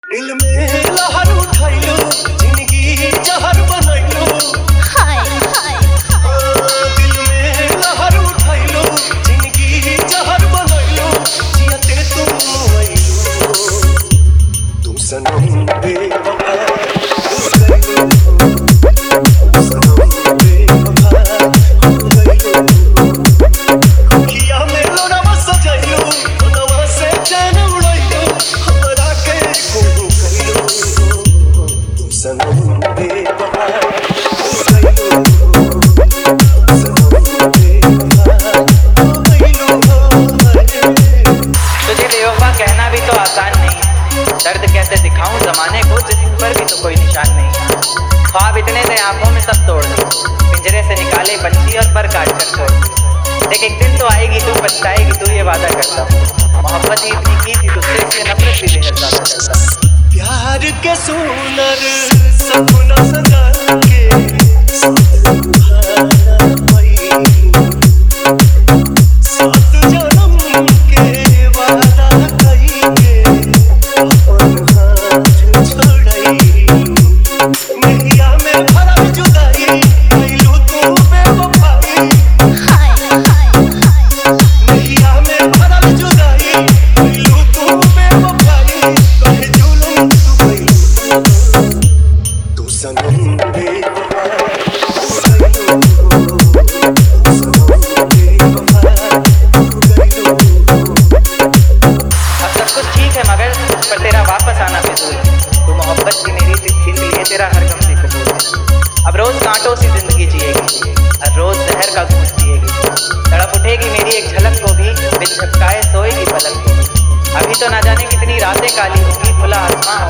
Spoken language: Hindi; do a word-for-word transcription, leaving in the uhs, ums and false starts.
दिल में लहर उठाइलो, जिंदगी जहर बनाइलो। हाय हाय दिल में लहर उठाइलो, जिंदगी जहर बनाइलो। जियते तुम आइलो, तुम सनम बेवफा हो गइलो, सनम बेवफा हो गइलो। अखियां में लोरावा सजाइलो, मनवा से चैन उड़ाइलो। हमरा के गुम कइलो, तुम सनम बेवफा हो गइलो, सनम बेवफा हो गइलो। तुझे बेवफा कहना भी तो आसान नहीं, दर्द कैसे दिखाऊं जमाने को जिस्म पर भी तो कोई निशान नहीं। ख्वाब इतने थे आंखों में सब तोड़ दे, पिंजरे से निकाले पंछी और पर काट कर छोड़ दे। देख एक दिन तो आएगी तू पछताएगी, तू ये वादा करता। मोहब्बत ही इतनी की थी तुझसे, इसलिए नफरत भी बेहद ज्यादा करता। प्यार के सुनर सपना सजा के साथ निभाना वही, सात जन्म के वादा कइके अपन हाथ छोड़ाई। नैया में भरल जुदाई कइलू तू बेवफाई। नैया में भरल जुदाई कइलू तू बेवफाई। कहे जुल्म तू कइलू, तू सनम बेवफा हो गइलो, सनम बेवफा हो गइलो। अब सब कुछ ठीक है मगर पर तेरा वापस आना फिजूल है। तू मोहब्बत की मेरी जिंदगी के लिए तेरा हर गम से कबूल है। अब रोज कांटों सी जिंदगी जिएगी, हर रोज जहर का घूंट पिएगी। तड़प उठेगी मेरी एक झलक को भी, बिन झपकाए सोएगी पलक को भी। अभी तो ना जाने कितनी रातें काली होंगी, खुला आसमां